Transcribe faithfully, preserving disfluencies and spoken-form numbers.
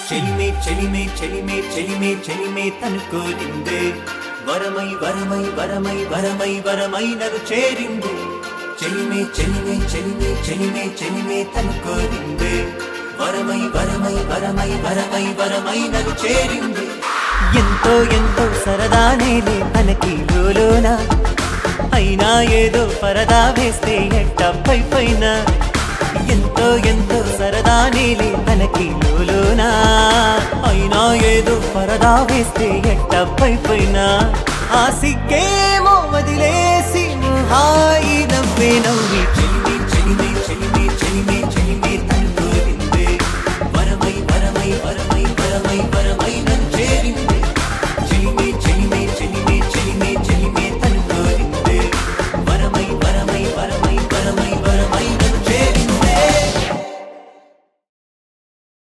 చెలిమే చెలిమే చెలిమే చెలిమే చెలిమే తను కోరిందే వరమై వరమై వరమై వరమై వరమై నన్ను చేరిందే చెలిమే చెలిమే చెలిమే చెలిమే చెలిమే తను కోరిందే వరమై వరమై వరమై వరమై వరమై నన్ను చేరిందే ఎంతో ఎంతో సరదానేలే మనకి లోలోన అయినా ఏదో పరదా వేస్తే ఎట్టపై పైన ఎంతో ఎంతో సరదానేలే మనకి లోలోనా అయినా ఏదో పరదా వేస్తే ఎట్టపై పైన ఆ సిగ్గేమో వదిలేసి హాయి నవ్వే నవ్వి చెలిమి